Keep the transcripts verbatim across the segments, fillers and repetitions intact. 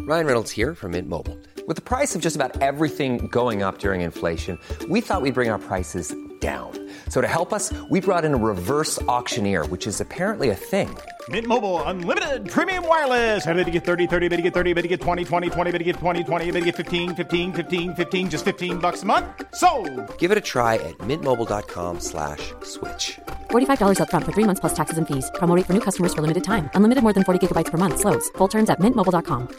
Ryan Reynolds here from Mint Mobile. With the price of just about everything going up during inflation, we thought we'd bring our prices down. So to help us, we brought in a reverse auctioneer, which is apparently a thing. Mint Mobile Unlimited Premium Wireless. How to get thirty, thirty, how to get thirty, how to get twenty, twenty, twenty, how to get twenty, twenty, how to get fifteen, fifteen, fifteen, fifteen, just fifteen bucks a month? Sold! Give it a try at mintmobile.com slash switch. forty-five dollars up front for three months plus taxes and fees. Promo rate for new customers for limited time. Unlimited more than forty gigabytes per month. Slows full terms at mint mobile dot com.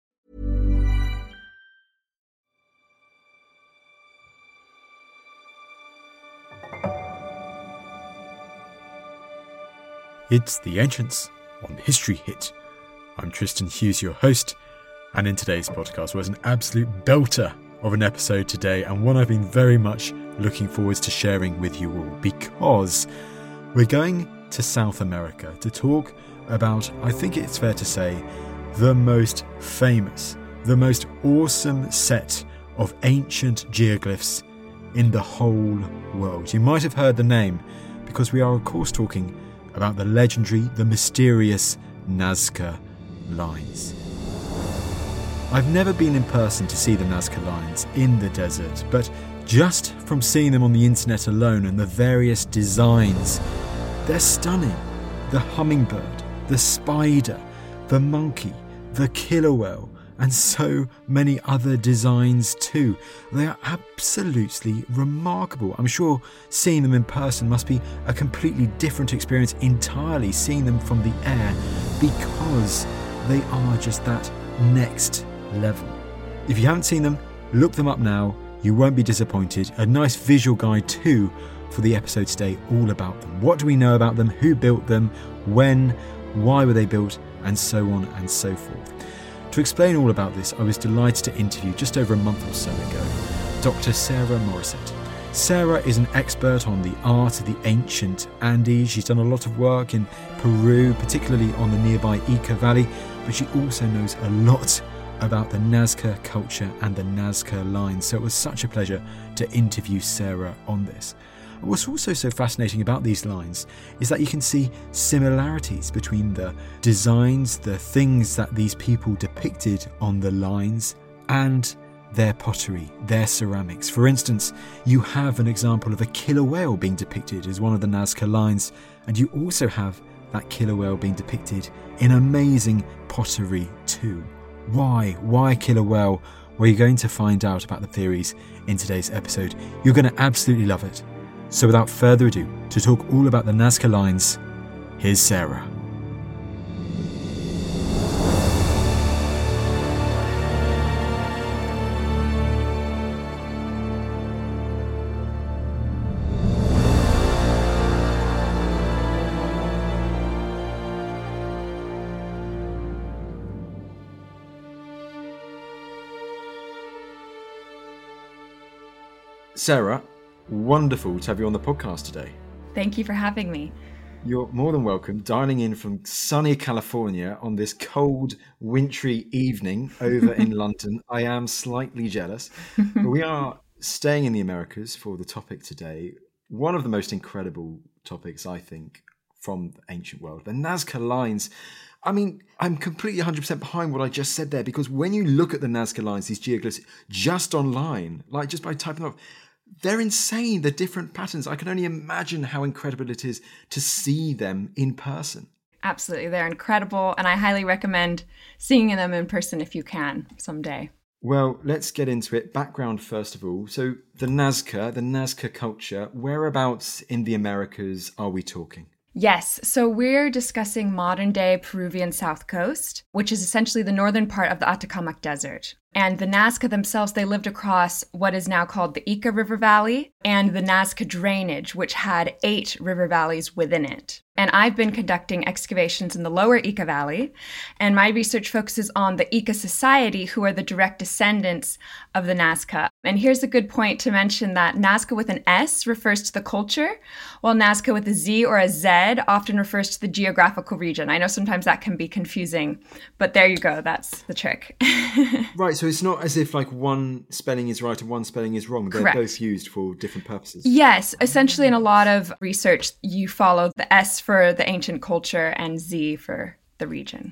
It's The Ancients on History Hit. I'm Tristan Hughes, your host, and in today's podcast was an absolute belter of an episode today, and one I've been very much looking forward to sharing with you all, because we're going to South America to talk about, I think it's fair to say, the most famous, the most awesome set of ancient geoglyphs in the whole world. You might have heard the name, because we are of course talking about the legendary, the mysterious Nazca Lines. I've never been in person to see the Nazca Lines in the desert, but just from seeing them on the internet alone and the various designs, they're stunning. The hummingbird, the spider, the monkey, the killer whale, and so many other designs too. They are absolutely remarkable. I'm sure seeing them in person must be a completely different experience entirely, seeing them from the air, because they are just that next level. If you haven't seen them, look them up now. You won't be disappointed. A nice visual guide too for the episode today, all about them. What do we know about them? Who built them? When? Why were they built? And so on and so forth. To explain all about this, I was delighted to interview just over a month or so ago Doctor Sarah Morissette. Sarah is an expert on the art of the ancient Andes. She's done a lot of work in Peru, particularly on the nearby Ica Valley, but she also knows a lot about the Nazca culture and the Nazca Lines. So it was such a pleasure to interview Sarah on this. And what's also so fascinating about these lines is that you can see similarities between the designs, the things that these people depicted on the lines, and their pottery, their ceramics. For instance, you have an example of a killer whale being depicted as one of the Nazca Lines, and you also have that killer whale being depicted in amazing pottery too. Why? Why killer whale? Well, you're going to find out about the theories in today's episode. You're going to absolutely love it. So without further ado, to talk all about the Nazca Lines, here's Sarah. Sarah, wonderful to have you on the podcast today. Thank you for having me. You're more than welcome, dialing in from sunny California on this cold, wintry evening over in London. I am slightly jealous. But we are staying in the Americas for the topic today. One of the most incredible topics, I think, from the ancient world, the Nazca Lines. I mean, I'm completely one hundred percent behind what I just said there, because when you look at the Nazca Lines, these geoglyphs, just online, like just by typing off, they're insane, the different patterns. I can only imagine how incredible it is to see them in person. Absolutely, they're incredible, and I highly recommend seeing them in person if you can someday. Well, let's get into it. Background first of all. So the Nazca, the Nazca culture, whereabouts in the Americas are we talking? Yes, so we're discussing modern-day Peruvian South Coast, which is essentially the northern part of the Atacama Desert. And the Nazca themselves, they lived across what is now called the Ica River Valley and the Nazca Drainage, which had eight river valleys within it. And I've been conducting excavations in the lower Ica Valley, and my research focuses on the Ica Society, who are the direct descendants of the Nazca. And here's a good point to mention that Nazca with an S refers to the culture, while Nazca with a Z or a Z often refers to the geographical region. I know sometimes that can be confusing, but there you go, that's the trick. Right, so it's not as if like one spelling is right and one spelling is wrong. They're Correct. Both used for different purposes. Yes, essentially in a lot of research, you follow the S for the ancient culture and Z for the region.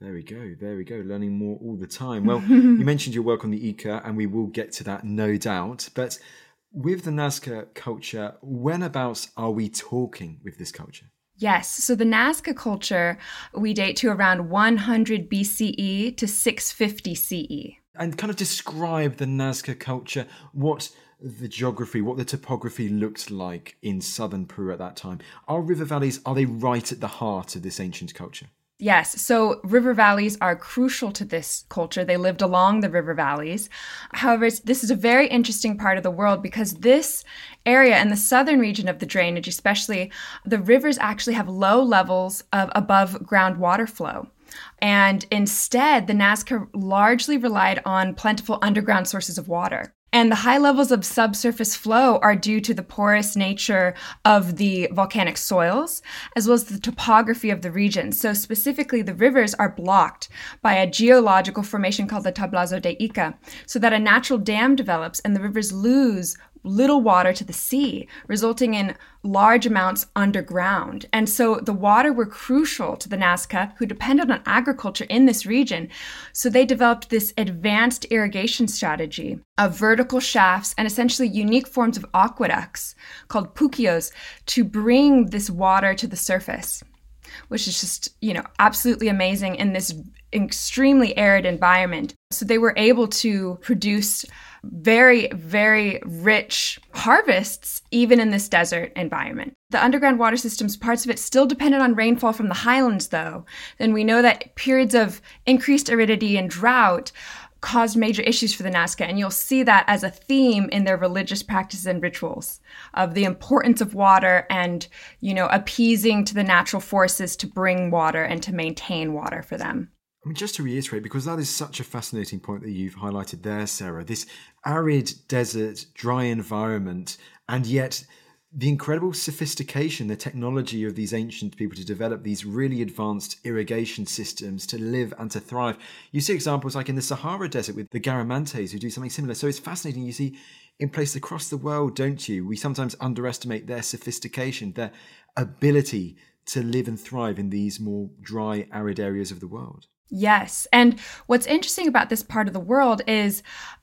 There we go. There we go. Learning more all the time. Well, you mentioned your work on the Ica, and we will get to that, no doubt. But with the Nazca culture, whenabouts are we talking with this culture? Yes. So the Nazca culture, we date to around one hundred B C E to six fifty C E. And kind of describe the Nazca culture, what the geography, what the topography looked like in southern Peru at that time. Are river valleys, are they right at the heart of this ancient culture? Yes, so river valleys are crucial to this culture. They lived along the river valleys. However, this is a very interesting part of the world because this area in the southern region of the drainage, especially, the rivers actually have low levels of above ground water flow. And instead, the Nazca largely relied on plentiful underground sources of water. And the high levels of subsurface flow are due to the porous nature of the volcanic soils, as well as the topography of the region. So specifically, the rivers are blocked by a geological formation called the Tablazo de Ica, so that a natural dam develops and the rivers lose little water to the sea, resulting in large amounts underground. And so the water were crucial to the Nazca, who depended on agriculture in this region. So they developed this advanced irrigation strategy of vertical shafts and essentially unique forms of aqueducts called puquios to bring this water to the surface, which is just, you know, absolutely amazing in this extremely arid environment. So they were able to produce very, very rich harvests, even in this desert environment. The underground water systems, parts of it still depended on rainfall from the highlands, though. And we know that periods of increased aridity and drought caused major issues for the Nazca. And you'll see that as a theme in their religious practices and rituals of the importance of water and, you know, appeasing to the natural forces to bring water and to maintain water for them. I mean, just to reiterate, because that is such a fascinating point that you've highlighted there, Sarah, this arid desert, dry environment, and yet the incredible sophistication, the technology of these ancient people to develop these really advanced irrigation systems to live and to thrive. You see examples like in the Sahara Desert with the Garamantes who do something similar. So it's fascinating. You see in places across the world, don't you? We sometimes underestimate their sophistication, their ability to live and thrive in these more dry, arid areas of the world. Yes. And what's interesting about this part of the world is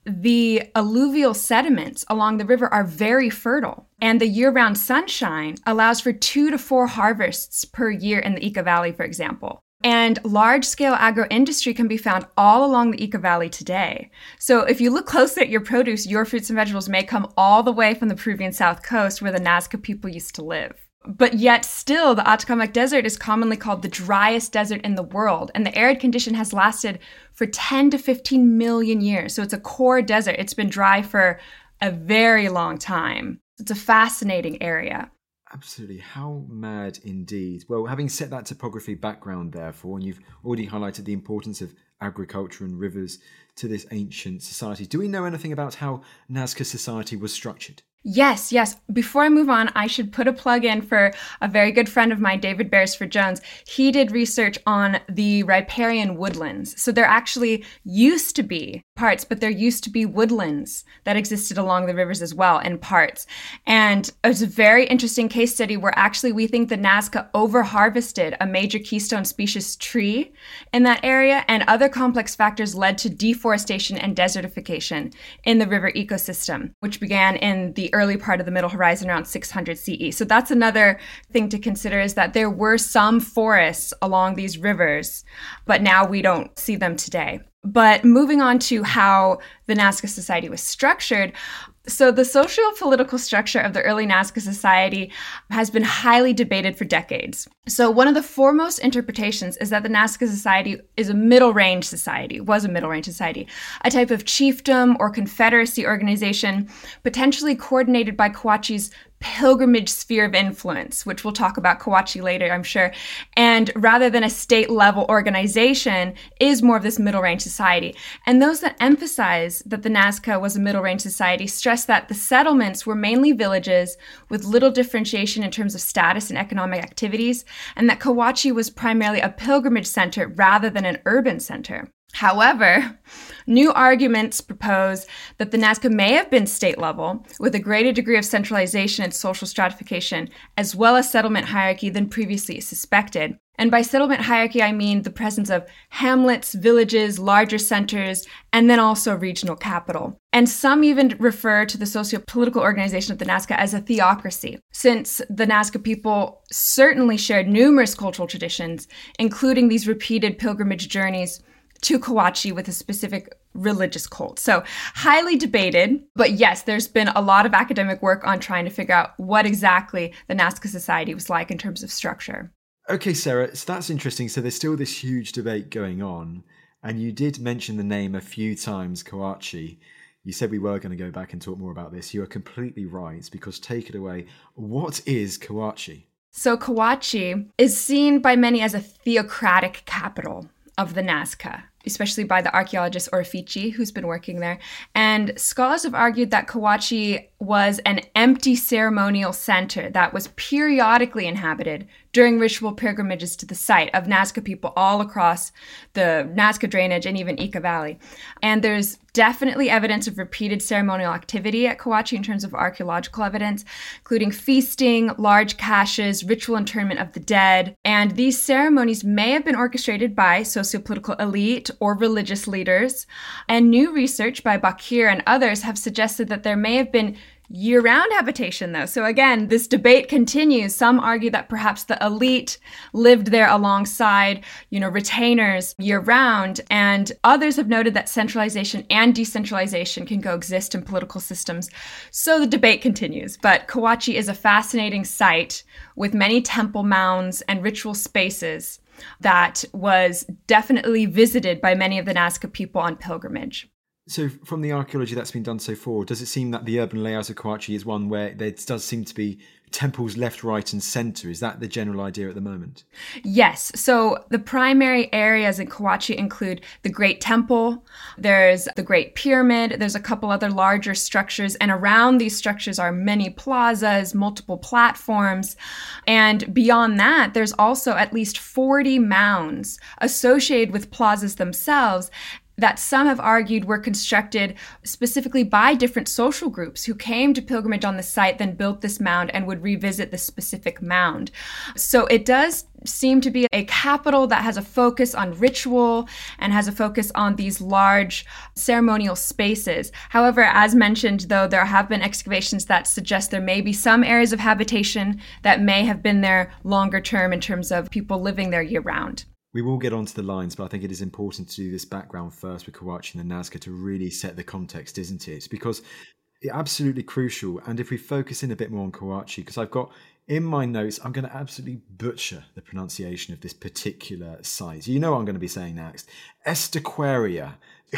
the alluvial sediments along the river are very fertile. And the year-round sunshine allows for two to four harvests per year in the Ica Valley, for example. And large-scale agro-industry can be found all along the Ica Valley today. So if you look closely at your produce, your fruits and vegetables may come all the way from the Peruvian South Coast where the Nazca people used to live. But yet still, the Atacamac Desert is commonly called the driest desert in the world, and the arid condition has lasted for ten to fifteen million years. So it's a core desert. It's been dry for a very long time. It's a fascinating area. Absolutely. How mad indeed. Well, having set that topography background, therefore, and you've already highlighted the importance of agriculture and rivers to this ancient society, do we know anything about how Nazca society was structured? Yes, yes. Before I move on, I should put a plug in for a very good friend of mine, David Beresford Jones. He did research on the riparian woodlands. So there actually used to be parts, but there used to be woodlands that existed along the rivers as well in parts. And it was a very interesting case study where actually we think the Nazca over-harvested a major keystone species tree in that area, and other complex factors led to deforestation and desertification in the river ecosystem, which began in the early part of the Middle Horizon around six hundred C E. So that's another thing to consider, is that there were some forests along these rivers, but now we don't see them today. But moving on to how the Nazca society was structured. So the socio-political structure of the early Nazca society has been highly debated for decades. So one of the foremost interpretations is that the Nazca society is a middle-range society, was a middle-range society, a type of chiefdom or confederacy organization, potentially coordinated by Cahuachi's pilgrimage sphere of influence, which we'll talk about Cahuachi later, I'm sure. And rather than a state-level organization, is more of this middle-range society. And those that emphasize that the Nazca was a middle-range society stress that the settlements were mainly villages with little differentiation in terms of status and economic activities, and that Cahuachi was primarily a pilgrimage center rather than an urban center. However, New arguments propose that the Nazca may have been state level, with a greater degree of centralization and social stratification, as well as settlement hierarchy than previously suspected. And by settlement hierarchy, I mean the presence of hamlets, villages, larger centers, and then also regional capital. And some even refer to the socio-political organization of the Nazca as a theocracy, since the Nazca people certainly shared numerous cultural traditions, including these repeated pilgrimage journeys to Cahuachi with a specific religious cult. So highly debated, but yes, there's been a lot of academic work on trying to figure out what exactly the Nazca society was like in terms of structure. Okay, Sarah, so that's interesting. So there's still this huge debate going on, and you did mention the name a few times, Cahuachi. You said we were going to go back and talk more about this. You are completely right, because take it away. What is Cahuachi? So Cahuachi is seen by many as a theocratic capital of the Nazca, especially by the archaeologist Orefici, who's been working there. And scholars have argued that Cahuachi was an empty ceremonial center that was periodically inhabited during ritual pilgrimages to the site of Nazca people all across the Nazca drainage and even Ica Valley. And there's definitely evidence of repeated ceremonial activity at Cahuachi in terms of archaeological evidence, including feasting, large caches, ritual interment of the dead. And these ceremonies may have been orchestrated by socio-political elite or religious leaders. And new research by Bakir and others have suggested that there may have been year-round habitation, though. So again, this debate continues. Some argue that perhaps the elite lived there alongside, you know, retainers year-round, and others have noted that centralization and decentralization can coexist in political systems. So the debate continues. But Cahuachi is a fascinating site with many temple mounds and ritual spaces that was definitely visited by many of the Nazca people on pilgrimage. So from the archaeology that's been done so far, does it seem that the urban layout of Cahuachi is one where there does seem to be temples left, right and centre? Is that the general idea at the moment? Yes. So the primary areas in Cahuachi include the Great Temple, there's the Great Pyramid, there's a couple other larger structures, and around these structures are many plazas, multiple platforms. And beyond that, there's also at least forty mounds associated with plazas themselves that some have argued were constructed specifically by different social groups who came to pilgrimage on the site, then built this mound and would revisit the specific mound. So it does seem to be a capital that has a focus on ritual and has a focus on these large ceremonial spaces. However, as mentioned, though, there have been excavations that suggest there may be some areas of habitation that may have been there longer term in terms of people living there year round. We will get onto the lines, but I think it is important to do this background first with Cahuachi and the Nazca to really set the context, isn't it? Because it's absolutely crucial. And if we focus in a bit more on Cahuachi, because I've got in my notes, I'm going to absolutely butcher the pronunciation of this particular site. You know what I'm going to be saying next. Estaqueria.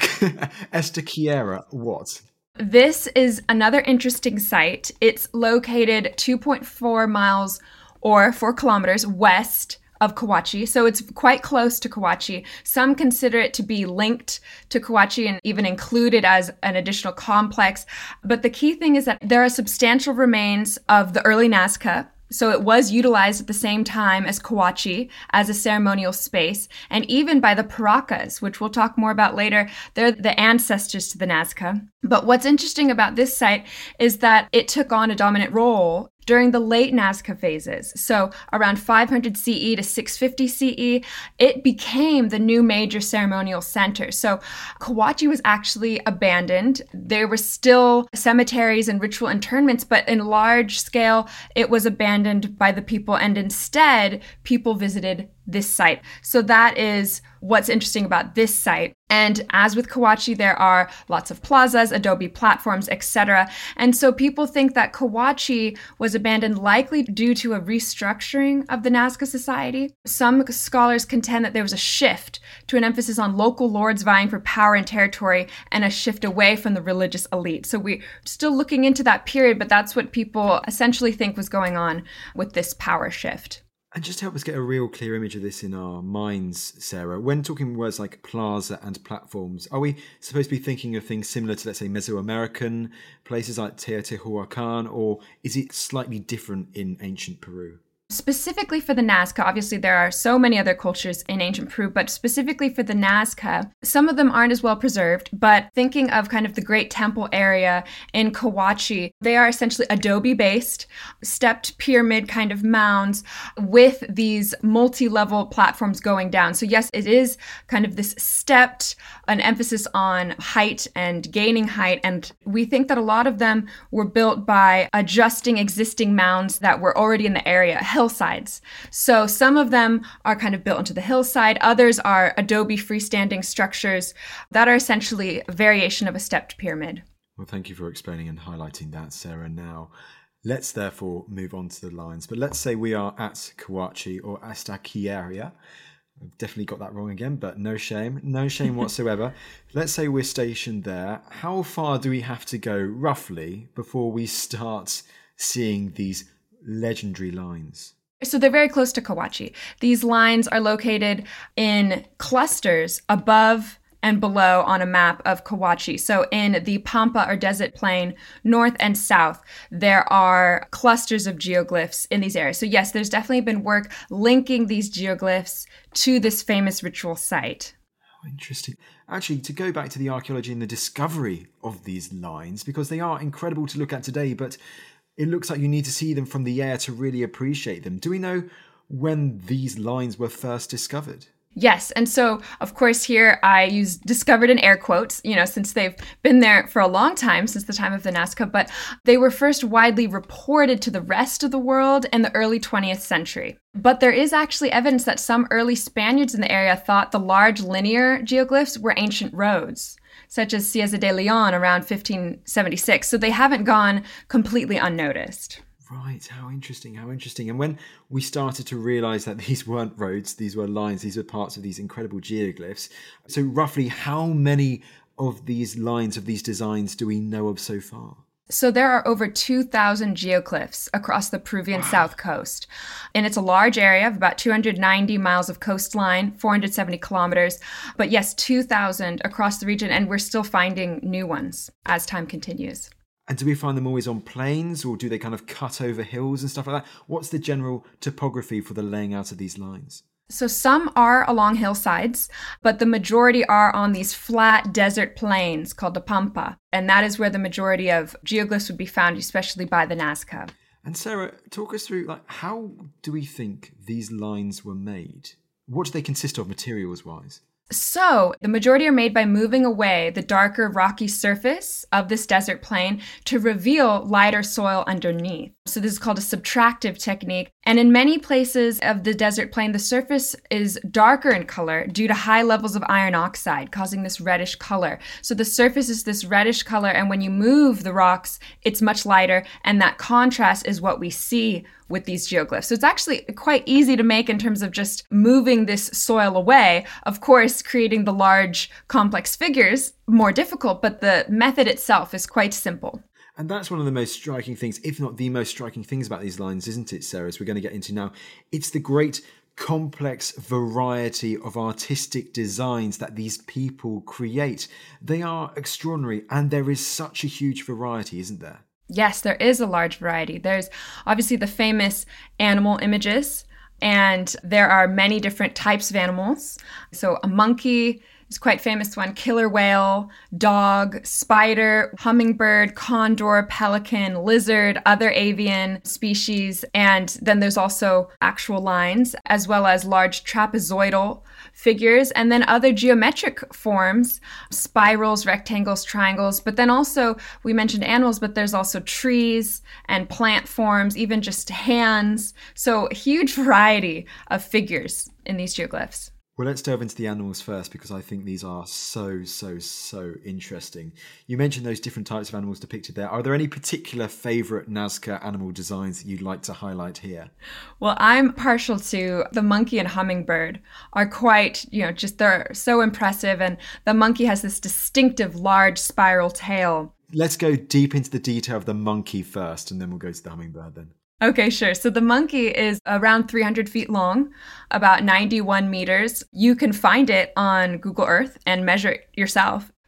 Estaquiera, what? This is another interesting site. It's located two point four miles or four kilometers west of Cahuachi, so it's quite close to Cahuachi. Some consider it to be linked to Cahuachi and even included as an additional complex. But the key thing is that there are substantial remains of the early Nazca. So it was utilized at the same time as Cahuachi as a ceremonial space, and even by the Paracas, which we'll talk more about later. They're the ancestors to the Nazca. But what's interesting about this site is that it took on a dominant role during the late Nazca phases. So around five hundred C E to six fifty C E, it became the new major ceremonial center. So Cahuachi was actually abandoned. There were still cemeteries and ritual interments, but in large scale, it was abandoned by the people, and instead, people visited this site. So that is what's interesting about this site. And as with Cahuachi, there are lots of plazas, adobe platforms, et cetera. And so people think that Cahuachi was abandoned likely due to a restructuring of the Nazca society. Some scholars contend that there was a shift to an emphasis on local lords vying for power and territory and a shift away from the religious elite. So we're still looking into that period, but that's what people essentially think was going on with this power shift. And just to help us get a real clear image of this in our minds, Sarah, when talking words like plaza and platforms, are we supposed to be thinking of things similar to, let's say, Mesoamerican places like Teotihuacan, or is it slightly different in ancient Peru? Specifically for the Nazca, obviously there are so many other cultures in ancient Peru, but specifically for the Nazca, some of them aren't as well preserved, but thinking of kind of the Great Temple area in Cahuachi, they are essentially adobe-based, stepped pyramid kind of mounds with these multi-level platforms going down. So yes, it is kind of this stepped, an emphasis on height and gaining height, and we think that a lot of them were built by adjusting existing mounds that were already in the area, hillsides. So some of them are kind of built into the hillside. Others are adobe freestanding structures that are essentially a variation of a stepped pyramid. Well, thank you for explaining and highlighting that, Sarah. Now, let's therefore move on to the lines. But let's say we are at Cahuachi or Astaquieria. I've definitely got that wrong again, but no shame. No shame whatsoever. Let's say we're stationed there. How far do we have to go, roughly, before we start seeing these legendary lines? So they're very close to Cahuachi. These lines are located in clusters above and below on a map of Cahuachi. So in the Pampa or desert plain, north and south, there are clusters of geoglyphs in these areas. So yes, there's definitely been work linking these geoglyphs to this famous ritual site. Oh, interesting. Actually, to go back to the archaeology and the discovery of these lines, because they are incredible to look at today, but it looks like you need to see them from the air to really appreciate them. Do we know when these lines were first discovered? Yes. And so, of course, here I use discovered in air quotes, you know, since they've been there for a long time, since the time of the Nazca, but they were first widely reported to the rest of the world in the early twentieth century. But there is actually evidence that some early Spaniards in the area thought the large linear geoglyphs were ancient roads, such as Cieza de Leon around fifteen seventy-six. So they haven't gone completely unnoticed. Right, how interesting, how interesting. And when we started to realise that these weren't roads, these were lines, these were parts of these incredible geoglyphs. So roughly how many of these lines, of these designs, do we know of so far? So there are over two thousand geoglyphs across the Peruvian wow. south coast. And it's a large area of about two hundred ninety miles of coastline, four hundred seventy kilometers. But yes, two thousand across the region, and we're still finding new ones as time continues. And do we find them always on plains, or do they kind of cut over hills and stuff like that? What's the general topography for the laying out of these lines? So some are along hillsides, but the majority are on these flat desert plains called the Pampa. And that is where the majority of geoglyphs would be found, especially by the Nazca. And Sarah, talk us through, like, how do we think these lines were made? What do they consist of materials-wise? So the majority are made by moving away the darker rocky surface of this desert plain to reveal lighter soil underneath. So this is called a subtractive technique. And in many places of the desert plain, the surface is darker in color due to high levels of iron oxide, causing this reddish color. So the surface is this reddish color, and when you move the rocks, it's much lighter, and that contrast is what we see with these geoglyphs. So it's actually quite easy to make in terms of just moving this soil away. Of course, creating the large, complex figures, more difficult, but the method itself is quite simple. And that's one of the most striking things, if not the most striking things about these lines, isn't it, Sarah, as we're going to get into now? It's the great complex variety of artistic designs that these people create. They are extraordinary, and there is such a huge variety, isn't there? Yes, there is a large variety. There's obviously the famous animal images, and there are many different types of animals. So a monkey is quite famous one, killer whale, dog, spider, hummingbird, condor, pelican, lizard, other avian species. And then there's also actual lines, as well as large trapezoidal figures, and then other geometric forms, spirals, rectangles, triangles. But then also, we mentioned animals, but there's also trees and plant forms, even just hands. So a huge variety of figures in these geoglyphs. Well, let's delve into the animals first, because I think these are so, so, so interesting. You mentioned those different types of animals depicted there. Are there any particular favourite Nazca animal designs that you'd like to highlight here? Well, I'm partial to the monkey and hummingbird. Are quite, you know, just they're so impressive. And the monkey has this distinctive large spiral tail. Let's go deep into the detail of the monkey first, and then we'll go to the hummingbird then. Okay, sure. So the monkey is around three hundred feet long, about ninety-one meters. You can find it on Google Earth and measure it yourself.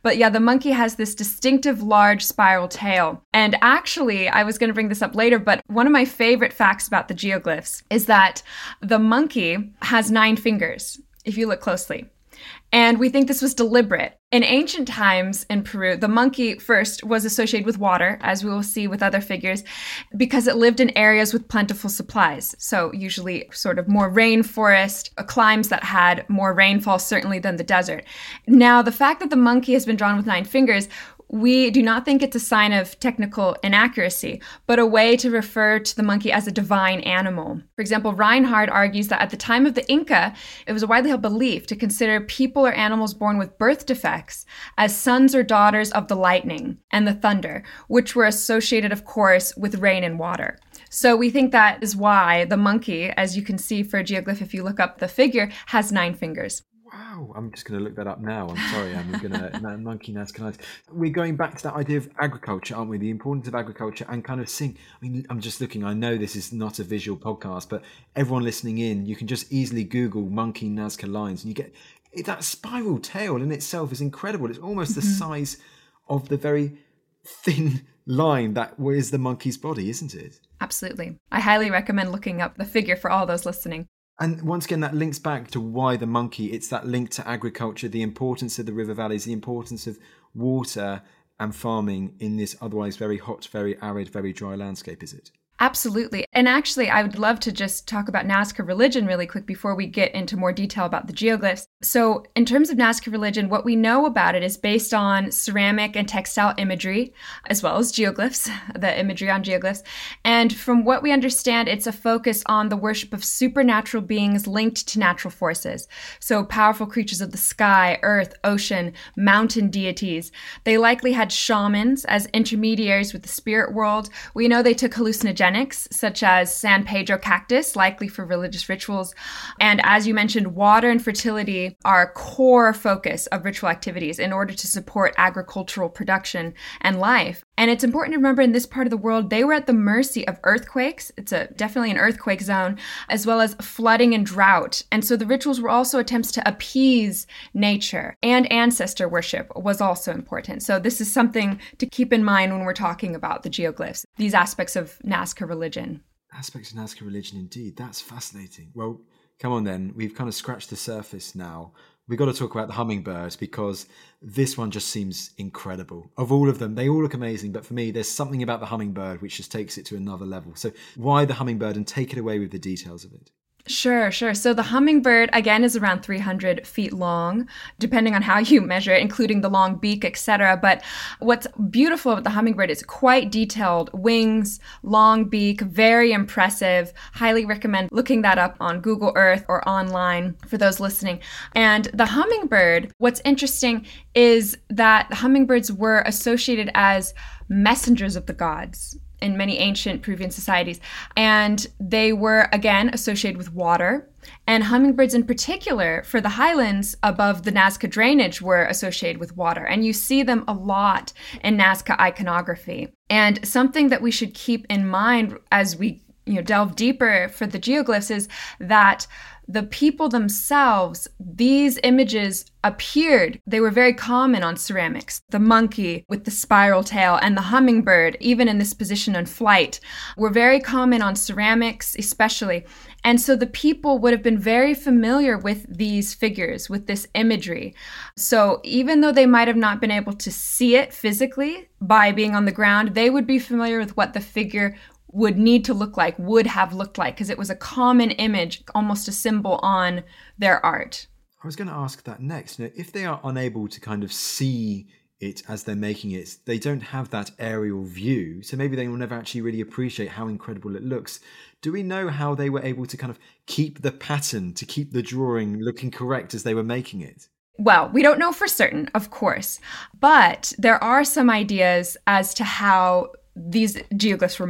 But yeah, the monkey has this distinctive large spiral tail. And actually, I was going to bring this up later, but one of my favorite facts about the geoglyphs is that the monkey has nine fingers, if you look closely. And we think this was deliberate. In ancient times in Peru, the monkey first was associated with water, as we will see with other figures, because it lived in areas with plentiful supplies. So usually sort of more rainforest, climes that had more rainfall certainly than the desert. Now, the fact that the monkey has been drawn with nine fingers, we do not think it's a sign of technical inaccuracy, but a way to refer to the monkey as a divine animal. For example, Reinhard argues that at the time of the Inca, it was a widely held belief to consider people or animals born with birth defects as sons or daughters of the lightning and the thunder, which were associated, of course, with rain and water. So we think that is why the monkey, as you can see for a geoglyph, if you look up the figure, has nine fingers. Wow, I'm just going to look that up now. I'm sorry, I'm going to monkey Nazca. We're going back to that idea of agriculture, aren't we? The importance of agriculture and kind of seeing. I mean, I'm just looking. I know this is not a visual podcast, but everyone listening in, you can just easily Google monkey Nazca lines, and you get that spiral tail in itself is incredible. It's almost mm-hmm. the size of the very thin line that is the monkey's body, isn't it? Absolutely. I highly recommend looking up the figure for all those listening. And once again, that links back to why the monkey. It's that link to agriculture, the importance of the river valleys, the importance of water and farming in this otherwise very hot, very arid, very dry landscape, is it? Absolutely. And actually, I would love to just talk about Nazca religion really quick before we get into more detail about the geoglyphs. So in terms of Nazca religion, what we know about it is based on ceramic and textile imagery, as well as geoglyphs, the imagery on geoglyphs. And from what we understand, it's a focus on the worship of supernatural beings linked to natural forces. So powerful creatures of the sky, earth, ocean, mountain deities. They likely had shamans as intermediaries with the spirit world. We know they took hallucinogens, such as San Pedro cactus, likely for religious rituals. And as you mentioned, water and fertility are a core focus of ritual activities in order to support agricultural production and life. And it's important to remember in this part of the world, they were at the mercy of earthquakes. It's a definitely an earthquake zone, as well as flooding and drought. And so the rituals were also attempts to appease nature, and ancestor worship was also important. So this is something to keep in mind when we're talking about the geoglyphs, these aspects of Nazca religion. Aspects of Nazca religion, indeed. That's fascinating. Well, come on then. We've kind of scratched the surface now. We've got to talk about the hummingbird because this one just seems incredible. Of all of them, they all look amazing, but for me, there's something about the hummingbird which just takes it to another level. So why the hummingbird, and take it away with the details of it? Sure, sure. So the hummingbird, again, is around three hundred feet long, depending on how you measure it, including the long beak, et cetera. But what's beautiful about the hummingbird is quite detailed wings, long beak, very impressive. Highly recommend looking that up on Google Earth or online for those listening. And the hummingbird, what's interesting is that the hummingbirds were associated as messengers of the gods in many ancient Peruvian societies. And they were, again, associated with water. And hummingbirds in particular, for the highlands above the Nazca drainage, were associated with water. And you see them a lot in Nazca iconography. And something that we should keep in mind as we you know, delve deeper for the geoglyphs is that the people themselves, these images appeared, they were very common on ceramics. The monkey with the spiral tail and the hummingbird, even in this position in flight, were very common on ceramics especially. And so the people would have been very familiar with these figures, with this imagery. So even though they might have not been able to see it physically by being on the ground, they would be familiar with what the figure would need to look like, would have looked like, because it was a common image, almost a symbol on their art. I was going to ask that next. You know, if they are unable to kind of see it as they're making it, they don't have that aerial view, so maybe they will never actually really appreciate how incredible it looks. Do we know how they were able to kind of keep the pattern, to keep the drawing looking correct as they were making it? Well, we don't know for certain, of course, but there are some ideas as to how these geoglyphs were made.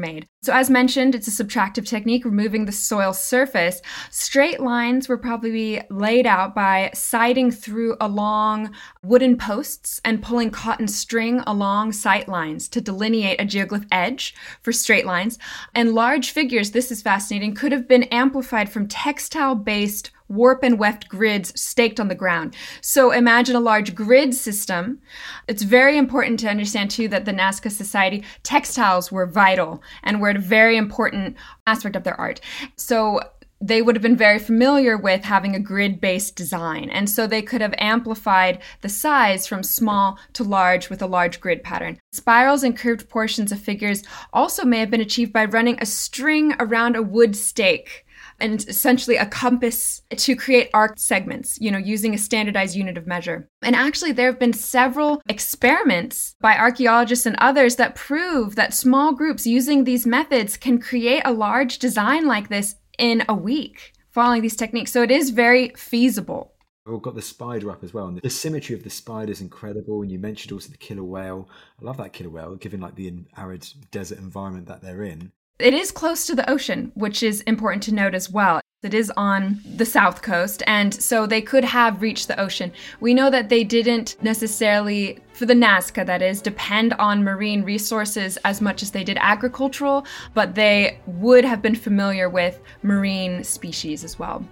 So as mentioned, it's a subtractive technique, removing the soil surface. Straight lines were probably laid out by sighting through along wooden posts and pulling cotton string along sight lines to delineate a geoglyph edge for straight lines. And large figures, this is fascinating, could have been amplified from textile-based warp and weft grids staked on the ground. So imagine a large grid system. It's very important to understand too that the Nazca Society, textiles were vital and were a very important aspect of their art. So they would have been very familiar with having a grid-based design. And so they could have amplified the size from small to large with a large grid pattern. Spirals and curved portions of figures also may have been achieved by running a string around a wood stake and essentially a compass to create arc segments, you know, using a standardized unit of measure. And actually, there have been several experiments by archaeologists and others that prove that small groups using these methods can create a large design like this in a week, following these techniques. So it is very feasible. We've got the spider up as well, and the symmetry of the spider is incredible. And you mentioned also the killer whale. I love that killer whale, given like the arid desert environment that they're in. It is close to the ocean, which is important to note as well. It is on the south coast, and so they could have reached the ocean. We know that they didn't necessarily, for the Nazca that is, depend on marine resources as much as they did agricultural, but they would have been familiar with marine species as well.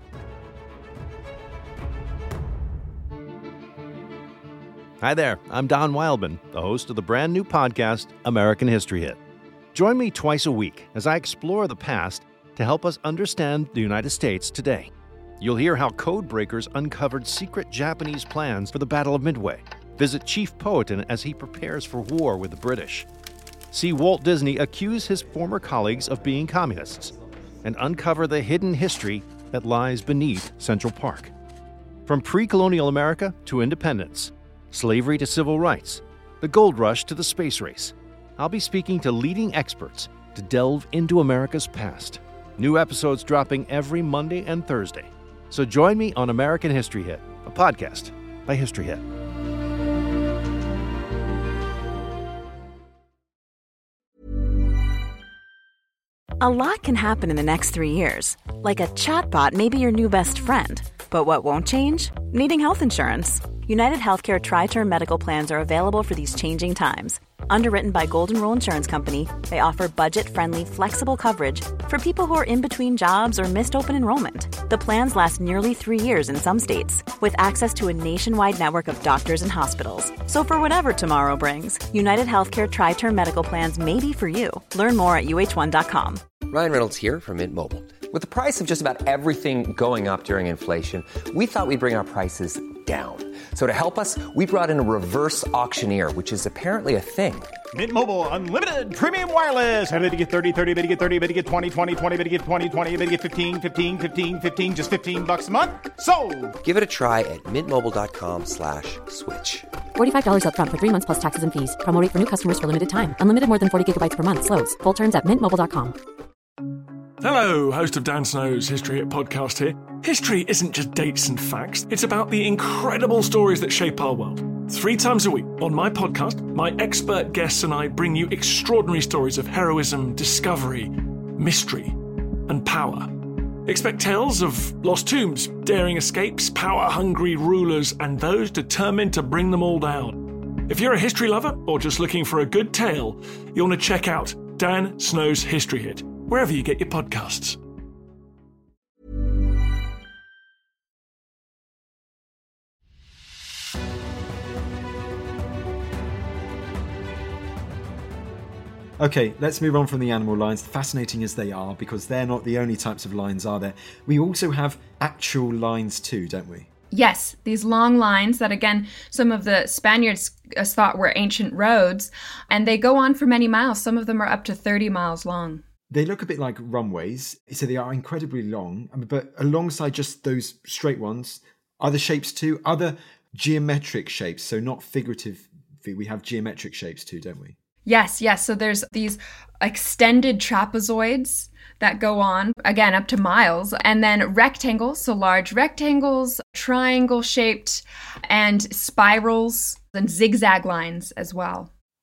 Hi there, I'm Don Wildman, the host of the brand new podcast, American History Hit. Join me twice a week as I explore the past to help us understand the United States today. You'll hear how code breakers uncovered secret Japanese plans for the Battle of Midway, visit Chief Powhatan as he prepares for war with the British, see Walt Disney accuse his former colleagues of being communists, and uncover the hidden history that lies beneath Central Park. From pre-colonial America to independence, slavery to civil rights, the gold rush to the space race, I'll be speaking to leading experts to delve into America's past. New episodes dropping every Monday and Thursday. So join me on American History Hit, a podcast by History Hit. A lot can happen in the next three years. Like a chatbot may be your new best friend. But what won't change? Needing health insurance. United Healthcare Tri-Term Medical Plans are available for these changing times. Underwritten by Golden Rule Insurance Company, they offer budget-friendly, flexible coverage for people who are in between jobs or missed open enrollment. The plans last nearly three years in some states, with access to a nationwide network of doctors and hospitals. So for whatever tomorrow brings, United Healthcare Tri-Term Medical Plans may be for you. Learn more at U H one dot com. Ryan Reynolds here from Mint Mobile. With the price of just about everything going up during inflation, we thought we'd bring our prices down. So to help us, we brought in a reverse auctioneer, which is apparently a thing. Mint Mobile Unlimited Premium Wireless. How to get thirty, thirty, how to get thirty, how to get twenty, twenty, twenty, how to get twenty, twenty, how to get fifteen, fifteen, fifteen, fifteen, just fifteen bucks a month? Sold! Give it a try at mintmobile.com slash switch. forty-five dollars up front for three months plus taxes and fees. Promo rate for new customers for limited time. Unlimited more than forty gigabytes per month. Slows full terms at mint mobile dot com. Hello, host of Dan Snow's History Hit podcast here. History isn't just dates and facts, it's about the incredible stories that shape our world. Three times a week on my podcast, my expert guests and I bring you extraordinary stories of heroism, discovery, mystery, and power. Expect tales of lost tombs, daring escapes, power-hungry rulers, and those determined to bring them all down. If you're a history lover or just looking for a good tale, you'll want to check out Dan Snow's History Hit, wherever you get your podcasts. Okay, let's move on from the animal lines, fascinating as they are, because they're not the only types of lines, are there? We also have actual lines too, don't we? Yes, these long lines that, again, some of the Spaniards thought were ancient roads, and they go on for many miles. Some of them are up to thirty miles long. They look a bit like runways, so they are incredibly long, but alongside just those straight ones, other shapes too, other geometric shapes, so not figurative. We have geometric shapes too, don't we? Yes, yes. So there's these extended trapezoids that go on, again, up to miles, and then rectangles, so large rectangles, triangle-shaped, and spirals and zigzag lines as well. Wow.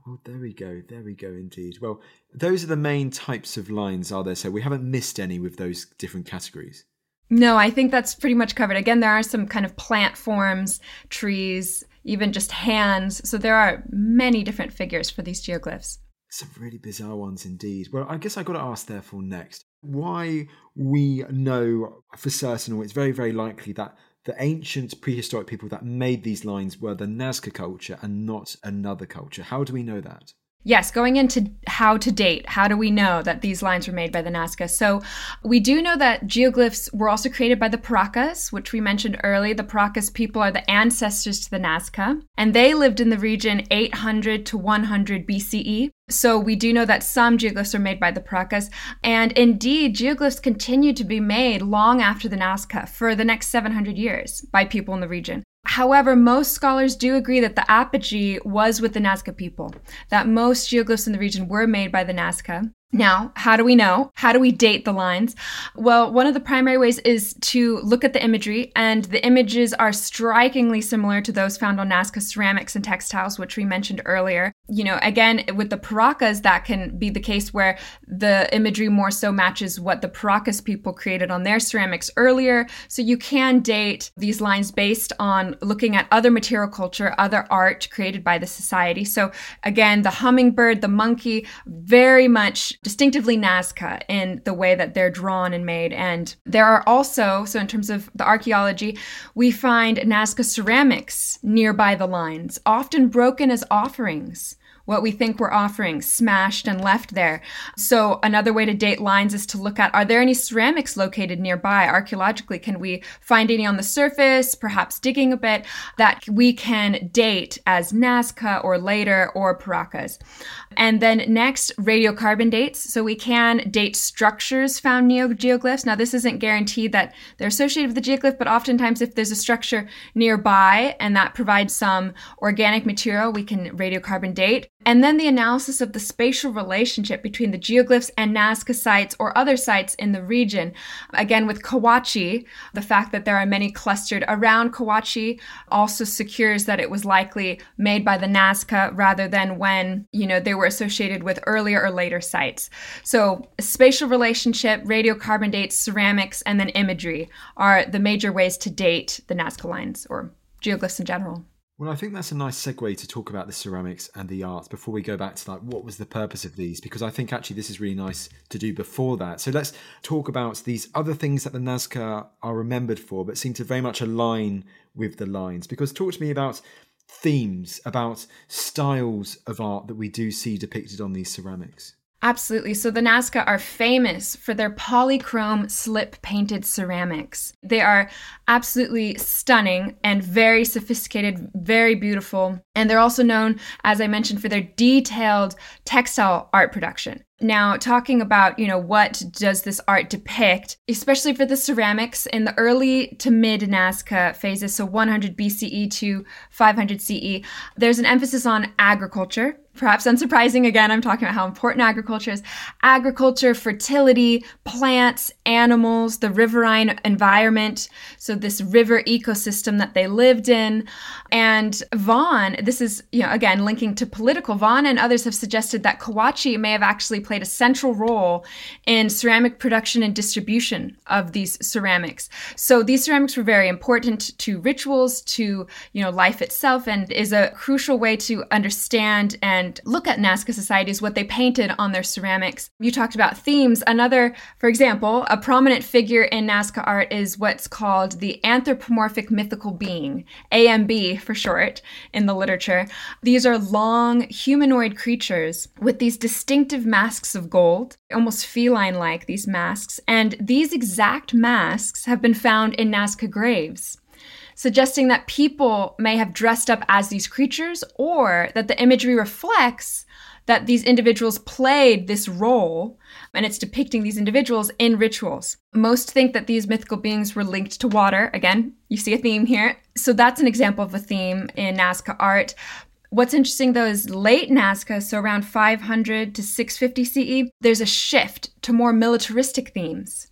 Oh, there we go. There we go indeed. Well, those are the main types of lines, are there? So we haven't missed any with those different categories. No, I think that's pretty much covered. Again, there are some kind of plant forms, trees, even just hands. So there are many different figures for these geoglyphs. Some really bizarre ones indeed. Well, I guess I got to ask therefore next, why we know for certain, or it's very, very likely that the ancient prehistoric people that made these lines were the Nazca culture and not another culture. How do we know that? Yes, going into how to date, how do we know that these lines were made by the Nazca? So we do know that geoglyphs were also created by the Paracas, which we mentioned earlier. The Paracas people are the ancestors to the Nazca, and they lived in the region eight hundred to one hundred B C E. So we do know that some geoglyphs are made by the Paracas, and indeed geoglyphs continued to be made long after the Nazca for the next seven hundred years by people in the region. However, most scholars do agree that the apogee was with the Nazca people, that most geoglyphs in the region were made by the Nazca. Now, how do we know? How do we date the lines? Well, one of the primary ways is to look at the imagery, and the images are strikingly similar to those found on Nazca ceramics and textiles, which we mentioned earlier. You know, again, with the Paracas, that can be the case where the imagery more so matches what the Paracas people created on their ceramics earlier. So you can date these lines based on looking at other material culture, other art created by the society. So again, the hummingbird, the monkey, very much distinctively Nazca in the way that they're drawn and made. And there are also, so in terms of the archaeology, we find Nazca ceramics nearby the lines, often broken as offerings. What we think were offerings, smashed and left there. So another way to date lines is to look at, are there any ceramics located nearby archaeologically? Can we find any on the surface, perhaps digging a bit, that we can date as Nazca or later or Paracas? And then next, radiocarbon dates. So we can date structures found near geoglyphs. Now this isn't guaranteed that they're associated with the geoglyph, but oftentimes if there's a structure nearby and that provides some organic material, we can radiocarbon date. And then the analysis of the spatial relationship between the geoglyphs and Nazca sites or other sites in the region. Again, with Cahuachi, the fact that there are many clustered around Cahuachi also secures that it was likely made by the Nazca rather than when, you know, they were associated with earlier or later sites. So spatial relationship, radiocarbon dates, ceramics, and then imagery are the major ways to date the Nazca lines or geoglyphs in general. Well, I think that's a nice segue to talk about the ceramics and the art before we go back to like what was the purpose of these, because I think actually this is really nice to do before that. So let's talk about these other things that the Nazca are remembered for, but seem to very much align with the lines. Because talk to me about themes, about styles of art that we do see depicted on these ceramics. Absolutely. So the Nazca are famous for their polychrome slip-painted ceramics. They are absolutely stunning and very sophisticated, very beautiful. And they're also known, as I mentioned, for their detailed textile art production. Now, talking about, you know, what does this art depict, especially for the ceramics in the early to mid Nazca phases, so one hundred B C E to five hundred C E, there's an emphasis on agriculture. Perhaps unsurprising, again, I'm talking about how important agriculture is. Agriculture, fertility, plants, animals, the riverine environment, so this river ecosystem that they lived in. And Vaughan, this is, you know, again, linking to political, Vaughan and others have suggested that Cahuachi may have actually played a central role in ceramic production and distribution of these ceramics. So these ceramics were very important to rituals, to, you know, life itself, and is a crucial way to understand and look at Nazca societies, what they painted on their ceramics. You talked about themes. Another, for example, a prominent figure in Nazca art is what's called the anthropomorphic mythical being, A M B for short, in the literature. These are long humanoid creatures with these distinctive masks of gold, almost feline-like, these masks. And these exact masks have been found in Nazca graves, suggesting that people may have dressed up as these creatures, or that the imagery reflects that these individuals played this role, and it's depicting these individuals in rituals. Most think that these mythical beings were linked to water. Again, you see a theme here. So that's an example of a theme in Nazca art. What's interesting, though, is late Nazca, so around five hundred to six fifty C E, there's a shift to more militaristic themes.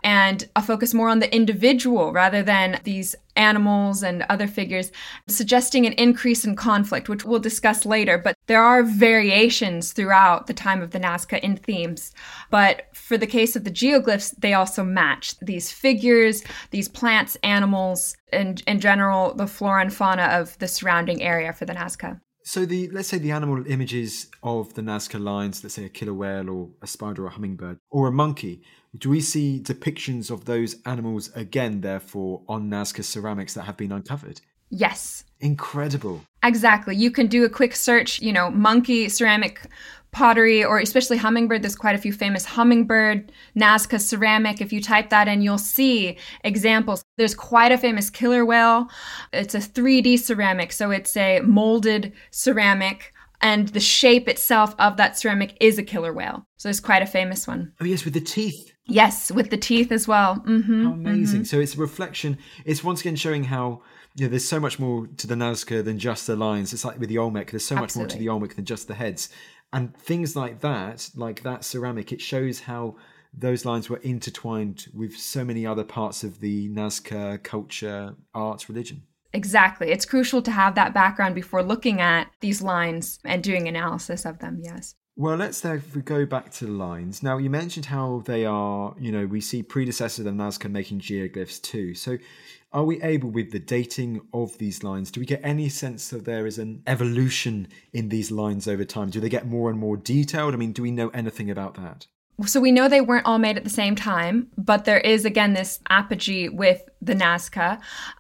and a focus more on the individual rather than these animals and other figures, suggesting an increase in conflict, which we'll discuss later. But there are variations throughout the time of the Nazca in themes. But for the case of the geoglyphs, they also match these figures, these plants, animals, and in general, the flora and fauna of the surrounding area for the Nazca. So the let's say the animal images of the Nazca lines, let's say a killer whale or a spider or a hummingbird or a monkey, do we see depictions of those animals again, therefore, on Nazca ceramics that have been uncovered? Yes. Incredible. Exactly. You can do a quick search, you know, monkey ceramic pottery, or especially hummingbird. There's quite a few famous hummingbird Nazca ceramic. If you type that in, you'll see examples. There's quite a famous killer whale. It's a three D ceramic, so it's a molded ceramic, and the shape itself of that ceramic is a killer whale. So it's quite a famous one. Oh yes, with the teeth. Yes, with the teeth as well. Mm-hmm, how amazing. Mm-hmm. So it's a reflection. It's once again showing how, you know, there's so much more to the Nazca than just the lines. It's like with the Olmec, there's so Absolutely. much more to the Olmec than just the heads. And things like that, like that ceramic, it shows how those lines were intertwined with so many other parts of the Nazca culture, art, religion. Exactly. It's crucial to have that background before looking at these lines and doing analysis of them, yes. Well, let's then if we go back to the lines. Now, you mentioned how they are, you know, we see predecessors of the Nazca making geoglyphs too. So are we able, with the dating of these lines, do we get any sense that there is an evolution in these lines over time? Do they get more and more detailed? I mean, do we know anything about that? So we know they weren't all made at the same time, but there is, again, this apogee with the Nazca.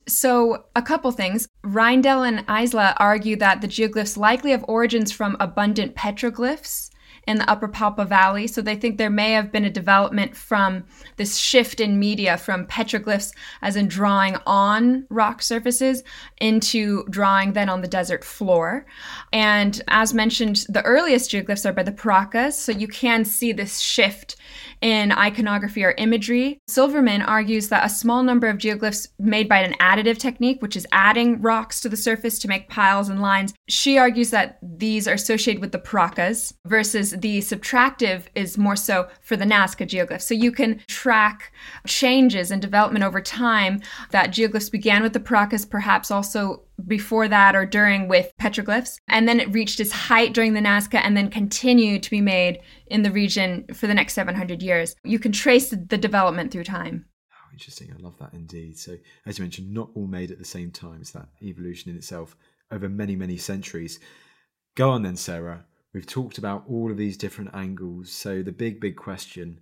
So a couple things. Reindel and Isla argue that the geoglyphs likely have origins from abundant petroglyphs in the Upper Palpa Valley. So they think there may have been a development from this shift in media from petroglyphs, as in drawing on rock surfaces, into drawing then on the desert floor. And as mentioned, the earliest geoglyphs are by the Paracas, so you can see this shift in iconography or imagery. Silverman argues that a small number of geoglyphs made by an additive technique, which is adding rocks to the surface to make piles and lines, she argues that these are associated with the Paracas, versus the subtractive is more so for the Nazca geoglyphs. So you can track changes and development over time, that geoglyphs began with the Paracas, perhaps also before that or during with petroglyphs, and then it reached its height during the Nazca and then continued to be made in the region for the next seven hundred years. You can trace the development through time. Oh, interesting. I love that indeed. So, as you mentioned, not all made at the same time. It's that evolution in itself over many, many centuries. Go on then, Sarah. We've talked about all of these different angles. So the big, big question,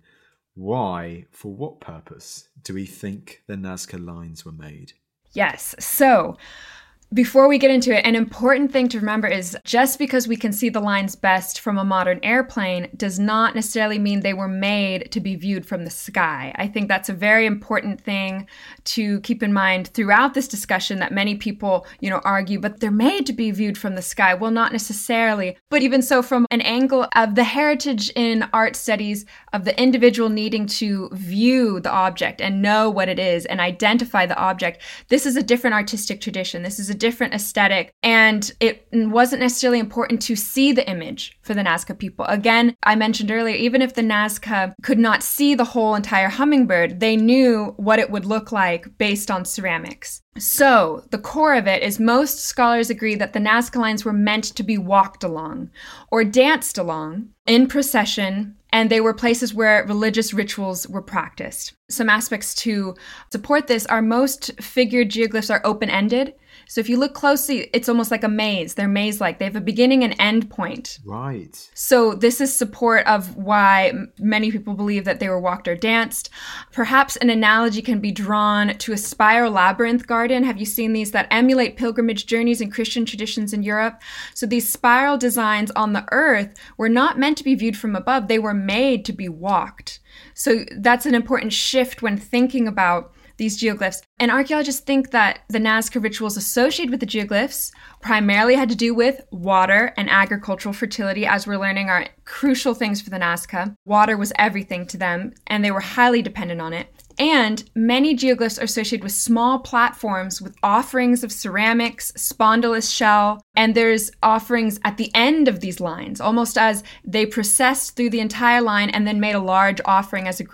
why, for what purpose do we think the Nazca lines were made? Yes. So before we get into it, an important thing to remember is just because we can see the lines best from a modern airplane does not necessarily mean they were made to be viewed from the sky. I think that's a very important thing to keep in mind throughout this discussion, that many people, you know, argue, but they're made to be viewed from the sky. Well, not necessarily, but even so, from an angle of the heritage in art studies of the individual needing to view the object and know what it is and identify the object, this is a different artistic tradition. This is a different aesthetic, and it wasn't necessarily important to see the image for the Nazca people. Again, I mentioned earlier, even if the Nazca could not see the whole entire hummingbird, they knew what it would look like based on ceramics. So the core of it is most scholars agree that the Nazca lines were meant to be walked along or danced along in procession, and they were places where religious rituals were practiced. Some aspects to support this are most figured geoglyphs are open-ended. So if you look closely, it's almost like a maze. They're maze-like. They have a beginning and end point. Right. So this is support of why many people believe that they were walked or danced. Perhaps an analogy can be drawn to a spiral labyrinth garden. Have you seen these that emulate pilgrimage journeys in Christian traditions in Europe? So these spiral designs on the earth were not meant to be viewed from above. They were made to be walked. So that's an important shift when thinking about these geoglyphs. And archaeologists think that the Nazca rituals associated with the geoglyphs primarily had to do with water and agricultural fertility, as we're learning are crucial things for the Nazca. Water was everything to them, and they were highly dependent on it. And many geoglyphs are associated with small platforms with offerings of ceramics, spondylus shell, and there's offerings at the end of these lines, almost as they processed through the entire line and then made a large offering as a group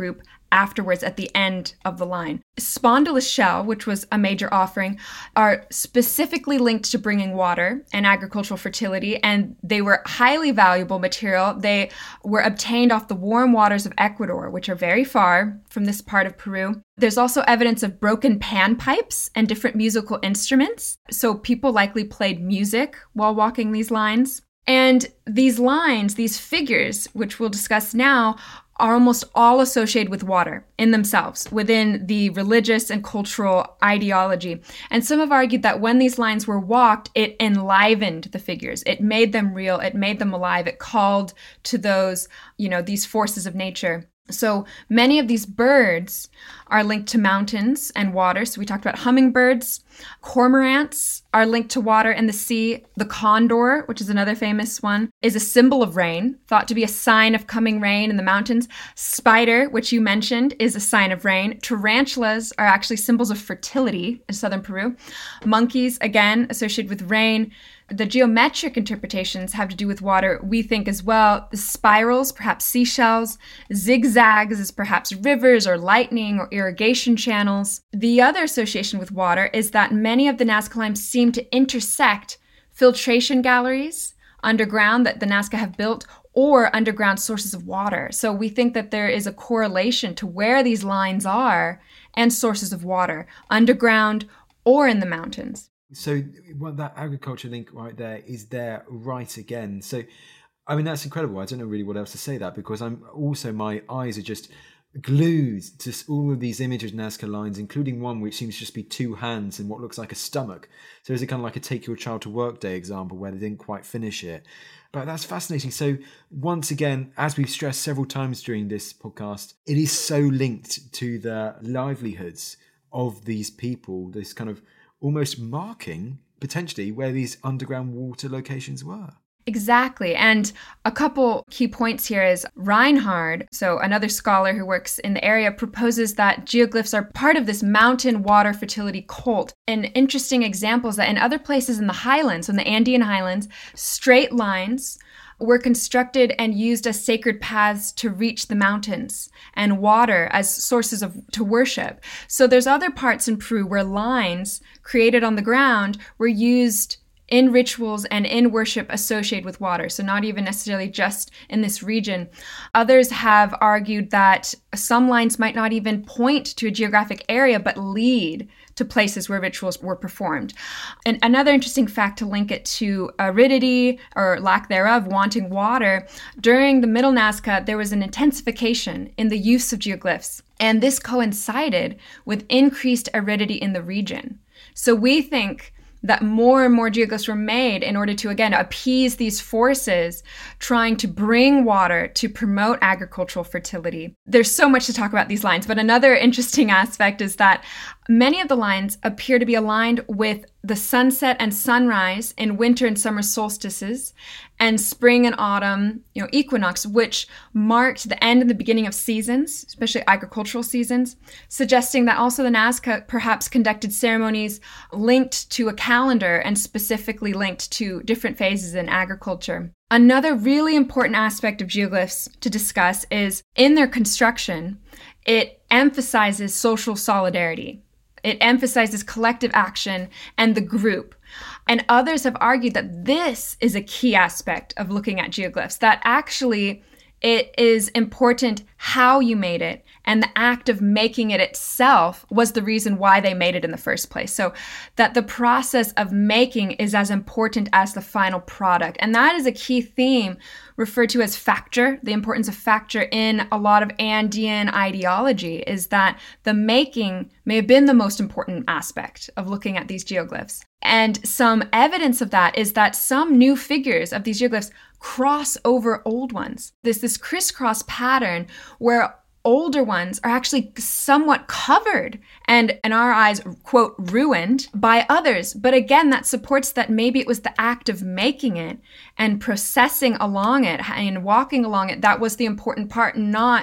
afterwards at the end of the line. Spondylus shell, which was a major offering, are specifically linked to bringing water and agricultural fertility, and they were highly valuable material. They were obtained off the warm waters of Ecuador, which are very far from this part of Peru. There's also evidence of broken panpipes and different musical instruments, so people likely played music while walking these lines. And these lines, these figures, which we'll discuss now, are almost all associated with water in themselves within the religious and cultural ideology. And some have argued that when these lines were walked, it enlivened the figures. It made them real. It made them alive. It called to those, you know, these forces of nature. So many of these birds are linked to mountains and water. So we talked about hummingbirds. Cormorants are linked to water and the sea. The condor, which is another famous one, is a symbol of rain, thought to be a sign of coming rain in the mountains. Spider, which you mentioned, is a sign of rain. Tarantulas are actually symbols of fertility in southern Peru. Monkeys, again, associated with rain. The geometric interpretations have to do with water, we think, as well. The spirals, perhaps seashells. Zigzags is perhaps rivers or lightning or irrigation channels. The other association with water is that many of the Nazca Lines seem to intersect filtration galleries underground that the Nazca have built or underground sources of water. So we think that there is a correlation to where these lines are and sources of water, underground or in the mountains. So well, that agriculture link right there is there right again. So, I mean, that's incredible. I don't know really what else to say that, because I'm also, my eyes are just glued to all of these images of Nazca lines, including one which seems to just be two hands and what looks like a stomach. So is it kind of like a Take Your Child to Work Day example where they didn't quite finish it? But that's fascinating. So once again, as we've stressed several times during this podcast, it is so linked to the livelihoods of these people, this kind of almost marking potentially where these underground water locations were. Exactly. And a couple key points here is Reinhard, so another scholar who works in the area, proposes that geoglyphs are part of this mountain water fertility cult. An interesting example is that in other places in the highlands, in the Andean highlands, straight lines were constructed and used as sacred paths to reach the mountains, and water as sources of to worship. So there's other parts in Peru where lines created on the ground were used in rituals and in worship associated with water. So not even necessarily just in this region. Others have argued that some lines might not even point to a geographic area, but lead to places where rituals were performed. And another interesting fact to link it to aridity or lack thereof, wanting water, during the Middle Nazca, there was an intensification in the use of geoglyphs. And this coincided with increased aridity in the region. So we think that more and more geoglyphs were made in order to, again, appease these forces trying to bring water to promote agricultural fertility. There's so much to talk about these lines, but another interesting aspect is that many of the lines appear to be aligned with the sunset and sunrise in winter and summer solstices and spring and autumn, you know, equinox, which marked the end and the beginning of seasons, especially agricultural seasons, suggesting that also the Nazca perhaps conducted ceremonies linked to a calendar and specifically linked to different phases in agriculture. Another really important aspect of geoglyphs to discuss is in their construction, it emphasizes social solidarity. It emphasizes collective action and the group. And others have argued that this is a key aspect of looking at geoglyphs, that actually it is important how you made it, and the act of making it itself was the reason why they made it in the first place. So that the process of making is as important as the final product. And that is a key theme referred to as facture, the importance of facture in a lot of Andean ideology, is that the making may have been the most important aspect of looking at these geoglyphs. And some evidence of that is that some new figures of these geoglyphs cross over old ones. There's this crisscross pattern where older ones are actually somewhat covered and, in our eyes, quote, ruined by others. But again, that supports that maybe it was the act of making it and processing along it and walking along it that was the important part, not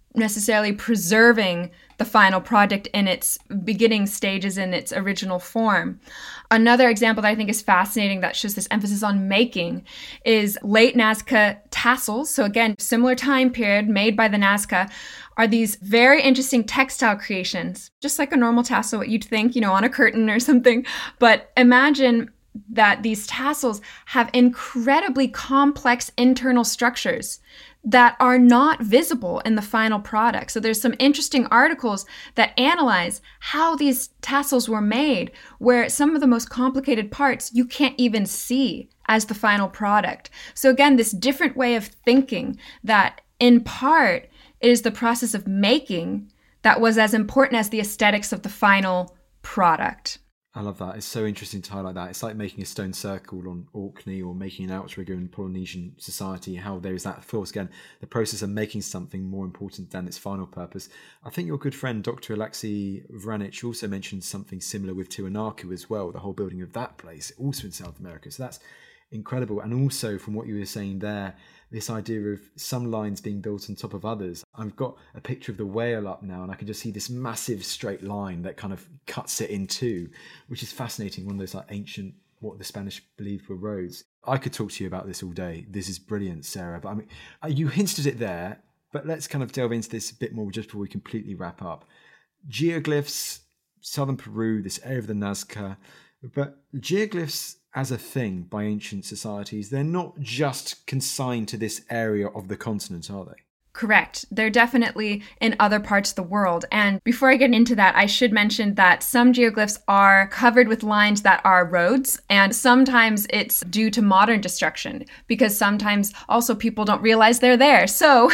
necessarily preserving the final product in its beginning stages in its original form. Another example that I think is fascinating that shows this emphasis on making is late Nazca tassels. So again, similar time period made by the Nazca are these very interesting textile creations, just like a normal tassel, what you'd think, you know, on a curtain or something. But imagine that these tassels have incredibly complex internal structures that are not visible in the final product. So there's some interesting articles that analyze how these tassels were made, where some of the most complicated parts you can't even see as the final product. So again, this different way of thinking that in part is the process of making that was as important as the aesthetics of the final product. I love that. It's so interesting to highlight that. It's like making a stone circle on Orkney or making an outrigger in Polynesian society, how there is that force, again, the process of making something more important than its final purpose. I think your good friend, Doctor Alexei Vranic, also mentioned something similar with Tiwanaku as well, the whole building of that place, also in South America. So that's incredible. And also from what you were saying there, this idea of some lines being built on top of others. I've got a picture of the whale up now, and I can just see this massive straight line that kind of cuts it in two, which is fascinating. One of those like ancient, what the Spanish believed were roads. I could talk to you about this all day. This is brilliant, Sarah. But I mean, you hinted at it there, but let's kind of delve into this a bit more just before we completely wrap up. Geoglyphs, southern Peru, this area of the Nazca, but geoglyphs as a thing by ancient societies, they're not just consigned to this area of the continent, are they? Correct. They're definitely in other parts of the world. And before I get into that, I should mention that some geoglyphs are covered with lines that are roads, and sometimes it's due to modern destruction, because sometimes also people don't realize they're there. So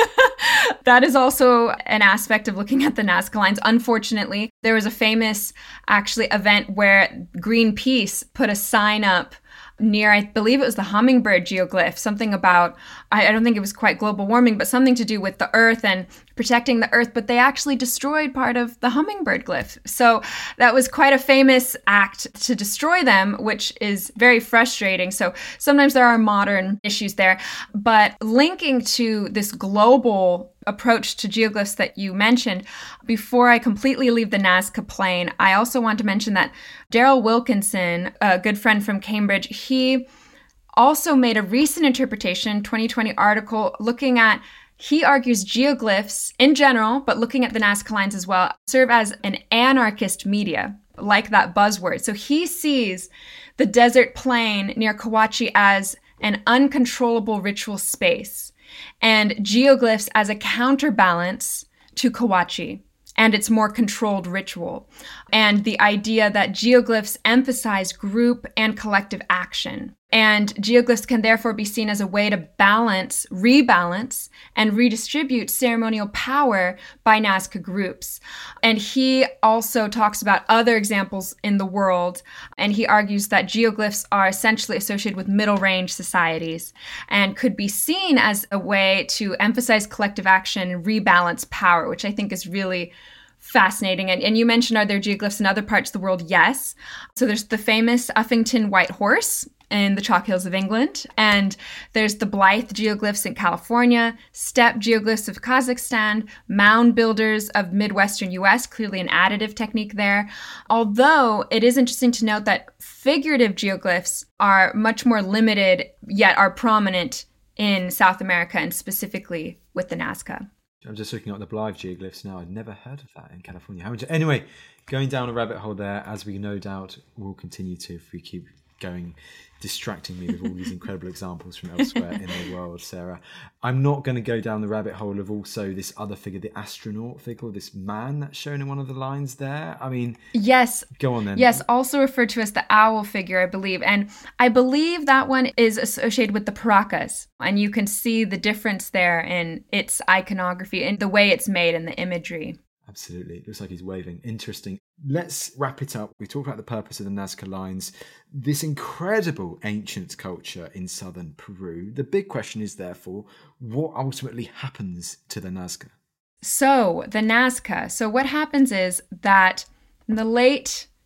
that is also an aspect of looking at the Nazca lines. Unfortunately, there was a famous, actually, event where Greenpeace put a sign up near, I believe it was the hummingbird geoglyph, something about, I, I don't think it was quite global warming, but something to do with the earth and protecting the earth, but they actually destroyed part of the hummingbird glyph. So that was quite a famous act to destroy them, which is very frustrating. So sometimes there are modern issues there, but linking to this global approach to geoglyphs that you mentioned, before I completely leave the Nazca Plain, I also want to mention that Daryl Wilkinson, a good friend from Cambridge, he also made a recent interpretation, twenty twenty article, looking at, he argues geoglyphs in general, but looking at the Nazca lines as well, serve as an anarchist media, like that buzzword. So he sees the desert plain near Kawachi as an uncontrollable ritual space, and geoglyphs as a counterbalance to Kawachi and its more controlled ritual, and the idea that geoglyphs emphasize group and collective action. And geoglyphs can therefore be seen as a way to balance, rebalance, and redistribute ceremonial power by Nazca groups. And he also talks about other examples in the world, and he argues that geoglyphs are essentially associated with middle-range societies and could be seen as a way to emphasize collective action and rebalance power, which I think is really fascinating. And, and you mentioned, are there geoglyphs in other parts of the world? Yes. So there's the famous Uffington White Horse in the Chalk Hills of England, and there's the Blythe geoglyphs in California, steppe geoglyphs of Kazakhstan, mound builders of Midwestern U S, clearly an additive technique there. Although it is interesting to note that figurative geoglyphs are much more limited, yet are prominent in South America, and specifically with the Nazca. I'm just looking at the Blythe geoglyphs now. I'd never heard of that in California. Anyway, going down a rabbit hole there, as we no doubt will continue to if we keep going, distracting me with all these incredible examples from elsewhere in the world, Sarah. I'm not going to go down the rabbit hole of also this other figure, the astronaut figure, this man that's shown in one of the lines there. I mean, yes. Go on then. Yes, also referred to as the owl figure, I believe. And I believe that one is associated with the Paracas. And you can see the difference there in its iconography and the way it's made and the imagery. Absolutely. It looks like he's waving. Interesting. Let's wrap it up. We talked about the purpose of the Nazca lines, this incredible ancient culture in southern Peru. The big question is, therefore, what ultimately happens to the Nazca? So, the Nazca. So what happens is that in the late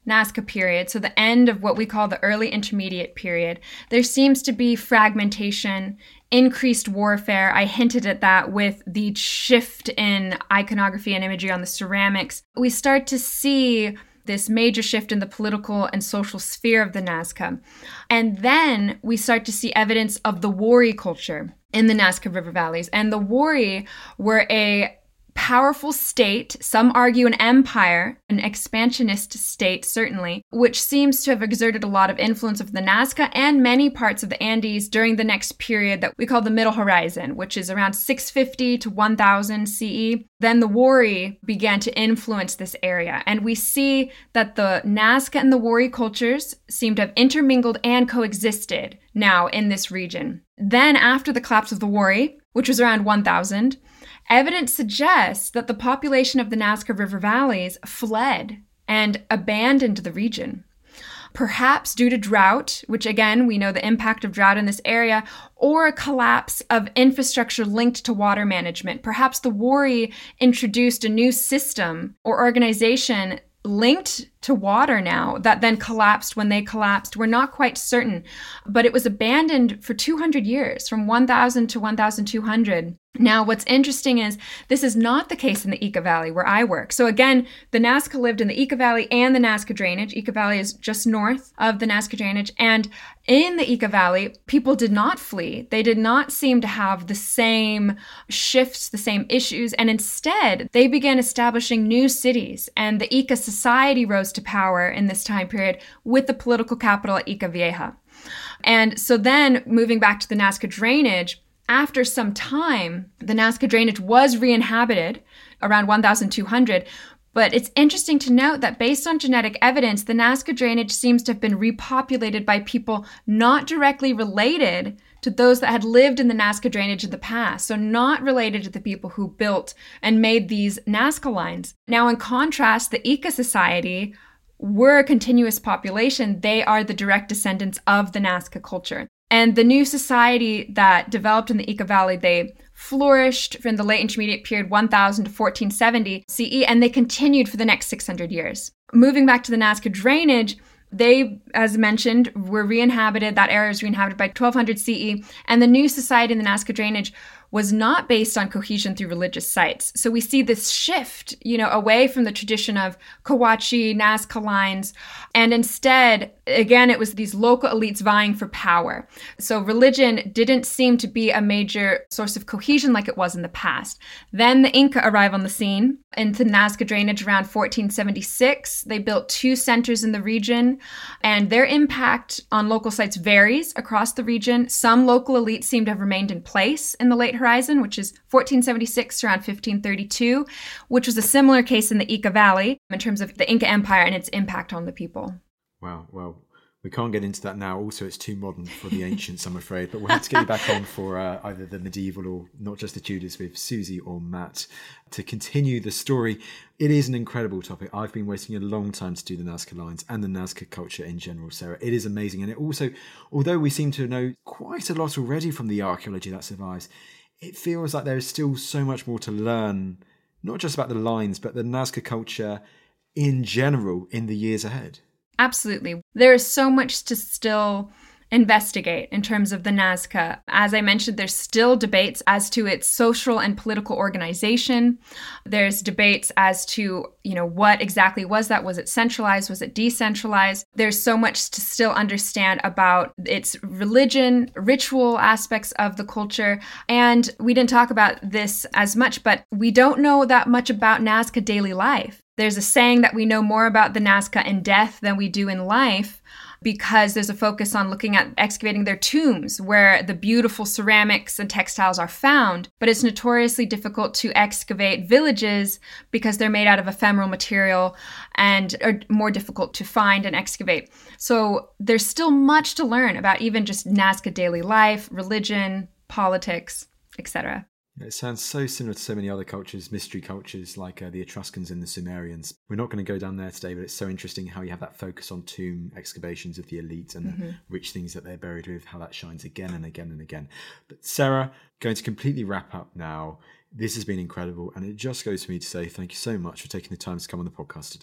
Nazca period, so the end of what we call the early intermediate period, there seems to be fragmentation, increased warfare. I hinted at that with the shift in iconography and imagery on the ceramics. We start to see this major shift in the political and social sphere of the Nazca. And then we start to see evidence of the Wari culture in the Nazca River valleys. And the Wari were a powerful state, some argue an empire, an expansionist state certainly, which seems to have exerted a lot of influence of the Nazca and many parts of the Andes during the next period that we call the Middle Horizon, which is around six fifty to one thousand C E. Then the Wari began to influence this area. And we see that the Nazca and the Wari cultures seem to have intermingled and coexisted now in this region. Then after the collapse of the Wari, which was around one thousand, evidence suggests that the population of the Nazca River valleys fled and abandoned the region. Perhaps due to drought, which again, we know the impact of drought in this area, or a collapse of infrastructure linked to water management. Perhaps the Wari introduced a new system or organization linked to water now that then collapsed when they collapsed. We're not quite certain, but it was abandoned for two hundred years, from one thousand to one thousand two hundred. Now, what's interesting is this is not the case in the Ica Valley where I work. So again, the Nazca lived in the Ica Valley and the Nazca Drainage. Ica Valley is just north of the Nazca Drainage. And in the Ica Valley, people did not flee. They did not seem to have the same shifts, the same issues. And instead, they began establishing new cities. And the Ica society rose to power in this time period with the political capital at Ica Vieja. And so then moving back to the Nazca Drainage, after some time, the Nazca Drainage was re-inhabited around one thousand two hundred, but it's interesting to note that based on genetic evidence, the Nazca Drainage seems to have been repopulated by people not directly related to those that had lived in the Nazca Drainage in the past, so not related to the people who built and made these Nazca lines. Now, in contrast, the Ica Society were a continuous population. They are the direct descendants of the Nazca culture. And the new society that developed in the Ica Valley, they flourished from the late intermediate period one thousand to fourteen seventy C E, and they continued for the next six hundred years. Moving back to the Nazca Drainage, they, as mentioned, were re-inhabited. That area was re-inhabited by twelve hundred C E, and the new society in the Nazca Drainage was not based on cohesion through religious sites. So we see this shift, you know, away from the tradition of Cahuachi, Nazca lines, and instead, again, it was these local elites vying for power. So religion didn't seem to be a major source of cohesion like it was in the past. Then the Inca arrive on the scene into Nazca Drainage around fourteen seventy-six. They built two centers in the region, and their impact on local sites varies across the region. Some local elites seem to have remained in place in the late Horizon, which is fourteen seventy-six to around fifteen thirty-two, which was a similar case in the Ica Valley in terms of the Inca Empire and its impact on the people. Wow, well, we can't get into that now. Also, it's too modern for the ancients, I'm afraid. But we'll have to get you back on for uh, either the medieval or not just the Tudors with Susie or Matt to continue the story. It is an incredible topic. I've been waiting a long time to do the Nazca lines and the Nazca culture in general, Sarah. It is amazing. And it also, although we seem to know quite a lot already from the archaeology that survives, it feels like there is still so much more to learn, not just about the lines, but the Nazca culture in general in the years ahead. Absolutely. There is so much to still investigate in terms of the Nazca. As I mentioned, there's still debates as to its social and political organization. There's debates as to, you know, what exactly was that? Was it centralized? Was it decentralized? There's so much to still understand about its religion, ritual aspects of the culture. And we didn't talk about this as much, but we don't know that much about Nazca daily life. There's a saying that we know more about the Nazca in death than we do in life, because there's a focus on looking at excavating their tombs where the beautiful ceramics and textiles are found, but it's notoriously difficult to excavate villages because they're made out of ephemeral material and are more difficult to find and excavate. So there's still much to learn about even just Nazca daily life, religion, politics, et cetera. It sounds so similar to so many other cultures, mystery cultures like uh, the Etruscans and the Sumerians. We're not going to go down there today, but it's so interesting how you have that focus on tomb excavations of the elite and mm-hmm. the rich things that they're buried with, how that shines again and again and again. But Sarah, going to completely wrap up now. This has been incredible, and it just goes for me to say thank you so much for taking the time to come on the podcast today.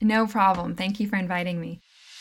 No problem. Thank you for inviting me.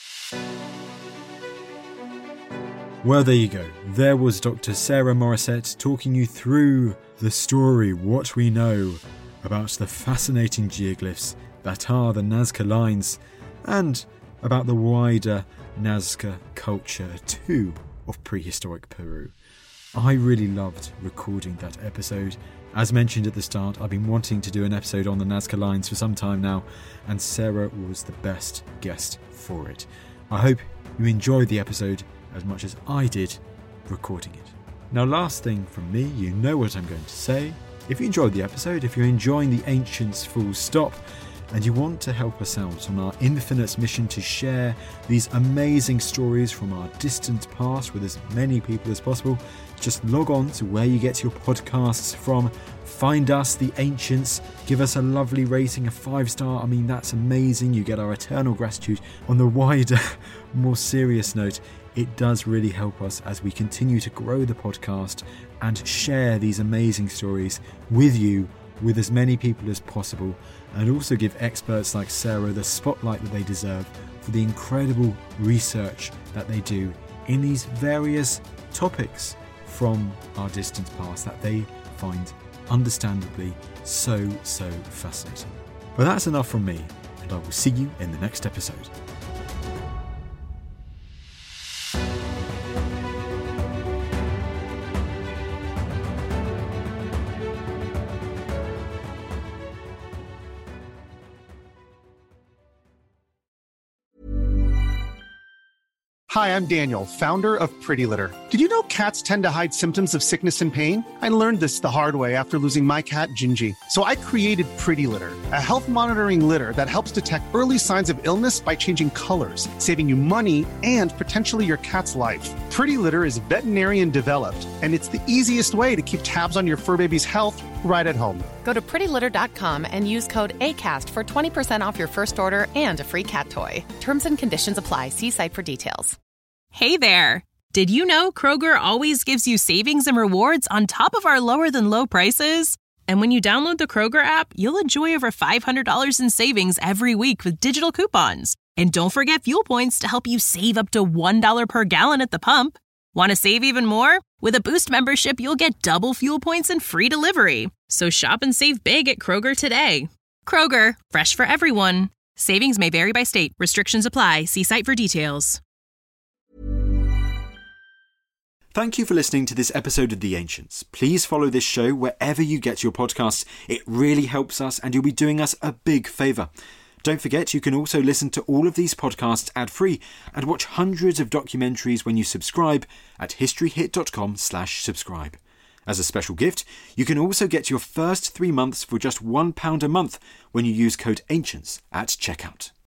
Well, there you go. There was Doctor Sarah Morissette talking you through the story, what we know about the fascinating geoglyphs that are the Nazca Lines, and about the wider Nazca culture too of prehistoric Peru. I really loved recording that episode. As mentioned at the start, I've been wanting to do an episode on the Nazca Lines for some time now, and Sarah was the best guest for it. I hope you enjoyed the episode as much as I did recording it. Now, last thing from me, you know what I'm going to say. If you enjoyed the episode, if you're enjoying the Ancients full stop, and you want to help us out on our infinite mission to share these amazing stories from our distant past with as many people as possible, just log on to where you get your podcasts from, find us, The Ancients, give us a lovely rating, a five star. I mean, that's amazing. You get our eternal gratitude. On the wider, more serious note, it does really help us as we continue to grow the podcast and share these amazing stories with you, with as many people as possible, and also give experts like Sarah the spotlight that they deserve for the incredible research that they do in these various topics from our distant past that they find understandably so, so fascinating. But that's enough from me, and I will see you in the next episode. Hi, I'm Daniel, founder of Pretty Litter. Did you know cats tend to hide symptoms of sickness and pain? I learned this the hard way after losing my cat, Gingy. So I created Pretty Litter, a health monitoring litter that helps detect early signs of illness by changing colors, saving you money and potentially your cat's life. Pretty Litter is veterinarian developed, and it's the easiest way to keep tabs on your fur baby's health right at home. Go to pretty litter dot com and use code ACAST for twenty percent off your first order and a free cat toy. Terms and conditions apply. See site for details. Hey there! Did you know Kroger always gives you savings and rewards on top of our lower-than-low prices? And when you download the Kroger app, you'll enjoy over five hundred dollars in savings every week with digital coupons. And don't forget fuel points to help you save up to one dollar per gallon at the pump. Want to save even more? With a Boost membership, you'll get double fuel points and free delivery. So shop and save big at Kroger today. Kroger, fresh for everyone. Savings may vary by state. Restrictions apply. See site for details. Thank you for listening to this episode of The Ancients. Please follow this show wherever you get your podcasts. It really helps us and you'll be doing us a big favour. Don't forget you can also listen to all of these podcasts ad-free and watch hundreds of documentaries when you subscribe at historyhit.com slash subscribe. As a special gift, you can also get your first three months for just one pound a month when you use code ANCIENTS at checkout.